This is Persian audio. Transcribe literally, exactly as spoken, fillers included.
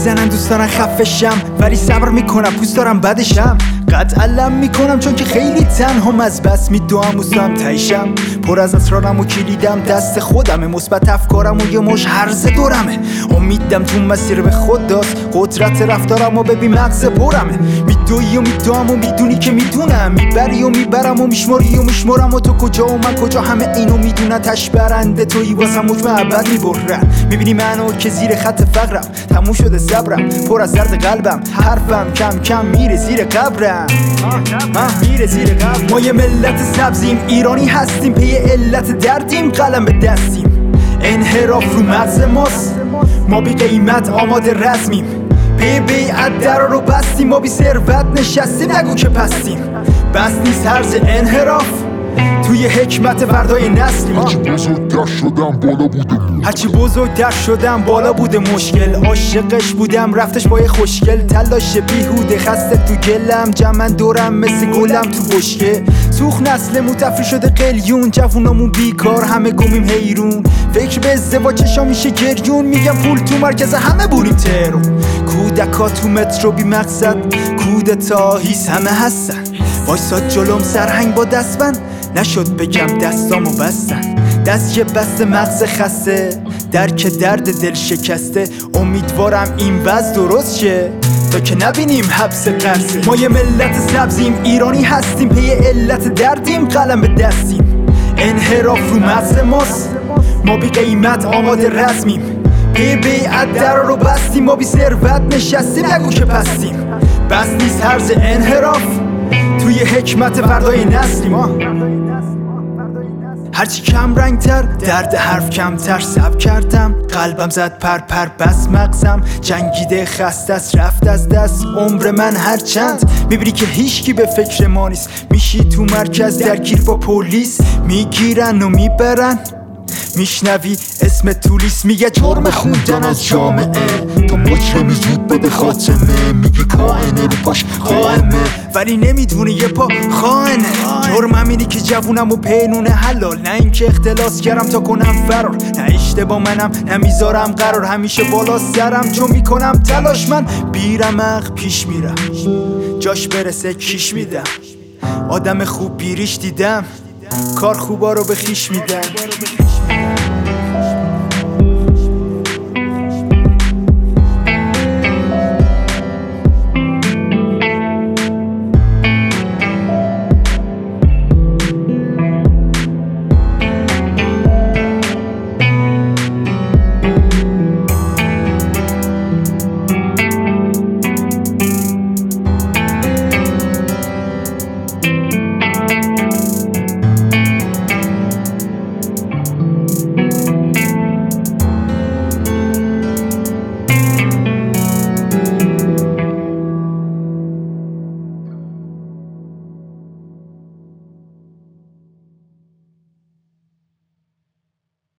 میزنن دوست دارن خفشم، ولی صبر میکنم پوست دارم بدشم. قطع علم میکنم چون که خیلی تنهام، از بس میدوام دوستم تایشم. پر از اسرارم و کلیدم دست خودمه، مثبت افکارم و یه مش هرز دورمه. امیدم تو مسیر به خود داست، قدرت رفتارم و ببین مغز پرمه. میدوی و میدوام و میدونی که میدونم، میبری و میبرم و میشماری و میشمارم. و تو کجا و من کجا همه اینو میدونن، تش برنده تویی واسم حکم ابد میبرن. میبینی منو که زیر خط فقرم، تموم شده صبرم پر از درد قلبم. حرفم کم کم میره زیر قبرم، میره زیر قبرم. ما یه ملت سبزیم، ایرانی هستیم، پی علت دردیم، قلم به دستیم. انحراف رو مغز ماست، ما بی قیمت آماده رزمیم. پی بیعت در رو بستیم، ما بی ثروت نشستیم، نگو که پستیم. بس نیست هرز انحراف، توی حکمت فردای نسلیم. هرچی بزرگتر شدم بالا بوده هرچی بزرگتر شدم بالا بوده مشکل. عاشقش بودم رفتش با یه خوشگل، تلاش بیهوده خسته تو گلم. جمعن دورم مثل گلم تو بشکه. سوخ نسلمون تفریح شده قلیون، جوونامون بیکار همه گمیم حیرون. فکر به ازدواج چشا میشه گریون، میگم پول تو مرکز همه بوریم ترون. کودکا تو مترو بی مقصد، کودتا هیس همه هستن. وایساد جلوم سرهنگ با دستبند، نشد بگم دستامو بستن. دست یه بست مغز خسته، درک درد دل شکسته. امیدوارم این وضع درست شه تا که نبینیم حبس قرصه. ما یه ملت سبزیم، ایرانی هستیم، پی علت دردیم، قلم به دستیم. انحراف رو مغز ماست، ما بی قیمت آماده رزمیم. پی بیعت در رو بستیم، ما بی ثروت نشستیم، نگو که پستیم. بس نیست هرز انحراف، توی حکمت فردای نسلیم. هرچی کم رنگ تر، درد حرف کمتر. سب کردم قلبم زد پر پر، بس مغزم جنگیده خسته است، رفت از دست عمر من هر چند. میبینی که هیچکی به فکر ما نیست، میشی تو مرکز درگیر با پلیس. میگیرن و میبرن، میشنوی اسم تولیس میگه جرم خوندن از جامعه. تو مجرمی زود بده خاتمه، میگی کائنه رو پاش قائمه، ولی نمیدونی یه پا خائنه. جرم همینی که جوونم و پینونه حلال، نه اینکه اختلاس کردم تا کنم فرار. نه اشتباه منم نمیذارم قرار، همیشه بالا سرم چون میکنم تلاش. من بیرمق پیش میرم، جاش برسه کیش میدم. آدم خوب بیریش دیدم، کار خوبا رو به خیش میدم.